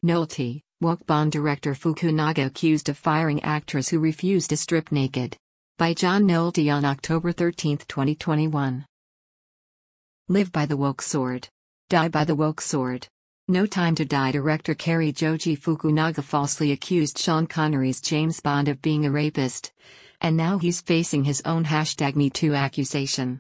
Nolte, woke Bond director Fukunaga accused of firing actress who refused to strip naked. By John Nolte on October 13, 2021. Live by the woke sword. Die by the woke sword. No Time to Die director Cary Joji Fukunaga falsely accused Sean Connery's James Bond of being a rapist. And now he's facing his own #MeToo accusation.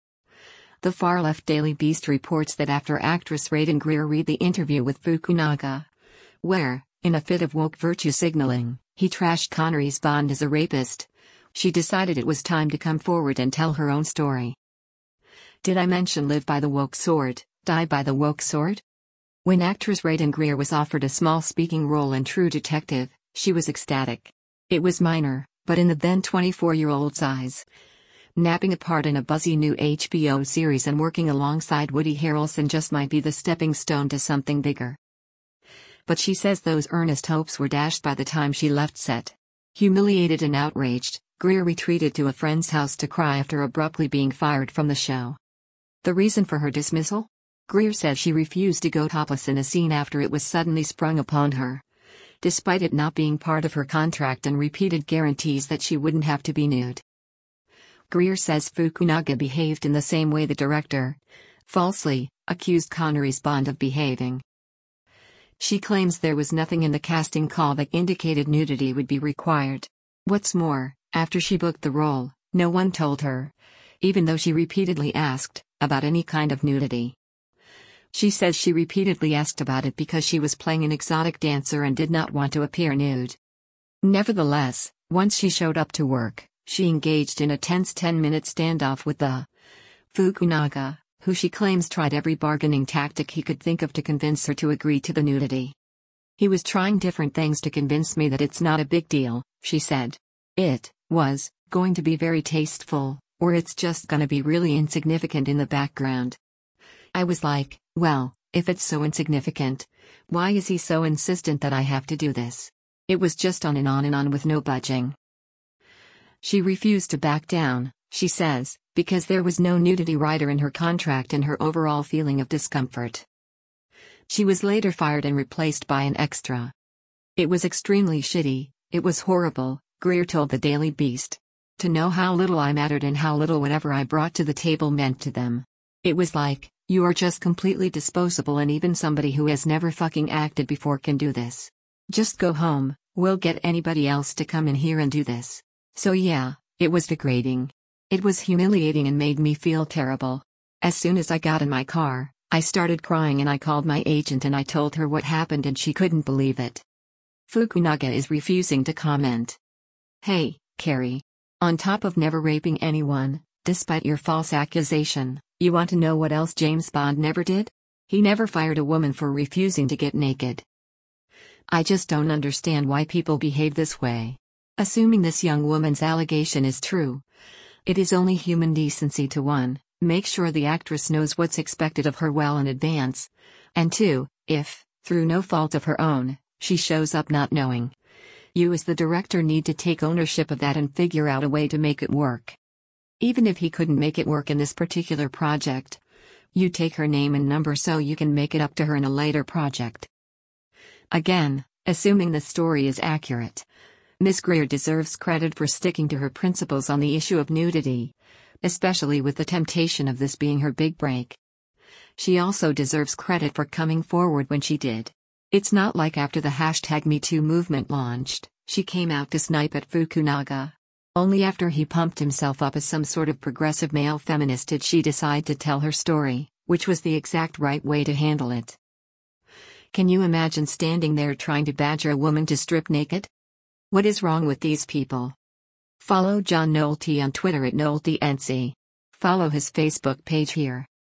The far-left Daily Beast reports that after actress Regan Greer read the interview with Fukunaga, where, in a fit of woke virtue signaling, he trashed Connery's Bond as a rapist, she decided it was time to come forward and tell her own story. Did I mention live by the woke sword, die by the woke sword? When actress Regan Greer was offered a small speaking role in True Detective, she was ecstatic. It was minor, but in the then 24-year-old's eyes, napping a part in a buzzy new HBO series and working alongside Woody Harrelson just might be the stepping stone to something bigger. But she says those earnest hopes were dashed by the time she left set. Humiliated and outraged, Greer retreated to a friend's house to cry after abruptly being fired from the show. The reason for her dismissal? Greer said she refused to go topless in a scene after it was suddenly sprung upon her, despite it not being part of her contract and repeated guarantees that she wouldn't have to be nude. Greer says Fukunaga behaved in the same way the director, falsely, accused Connery's Bond of behaving. She claims there was nothing in the casting call that indicated nudity would be required. What's more, after she booked the role, no one told her, even though she repeatedly asked, about any kind of nudity. She says she repeatedly asked about it because she was playing an exotic dancer and did not want to appear nude. Nevertheless, once she showed up to work, she engaged in a tense 10-minute standoff with the Fukunaga, who she claims tried every bargaining tactic he could think of to convince her to agree to the nudity. He was trying different things to convince me that it's not a big deal, she said. It was going to be very tasteful, or it's just gonna be really insignificant in the background. I was like, well, if it's so insignificant, why is he so insistent that I have to do this? It was just on and on and on with no budging. She refused to back down, she says, because there was no nudity rider in her contract and her overall feeling of discomfort. She was later fired and replaced by an extra. It was extremely shitty, it was horrible, Greer told the Daily Beast. To know how little I mattered and how little whatever I brought to the table meant to them. It was like, you are just completely disposable and even somebody who has never fucking acted before can do this. Just go home, we'll get anybody else to come in here and do this. So yeah, it was degrading. It was humiliating and made me feel terrible. As soon as I got in my car, I started crying and I called my agent and I told her what happened and she couldn't believe it. Fukunaga is refusing to comment. Hey, Cary. On top of never raping anyone, despite your false accusation, you want to know what else James Bond never did? He never fired a woman for refusing to get naked. I just don't understand why people behave this way. Assuming this young woman's allegation is true, it is only human decency to 1, make sure the actress knows what's expected of her well in advance, and 2, if, through no fault of her own, she shows up not knowing, you as the director need to take ownership of that and figure out a way to make it work. Even if he couldn't make it work in this particular project, you take her name and number so you can make it up to her in a later project. Again, assuming the story is accurate, Ms. Greer deserves credit for sticking to her principles on the issue of nudity, especially with the temptation of this being her big break. She also deserves credit for coming forward when she did. It's not like after the #MeToo movement launched, she came out to snipe at Fukunaga. Only after he pumped himself up as some sort of progressive male feminist did she decide to tell her story, which was the exact right way to handle it. Can you imagine standing there trying to badger a woman to strip naked? What is wrong with these people? Follow John Nolte on Twitter @NolteNC. Follow his Facebook page here.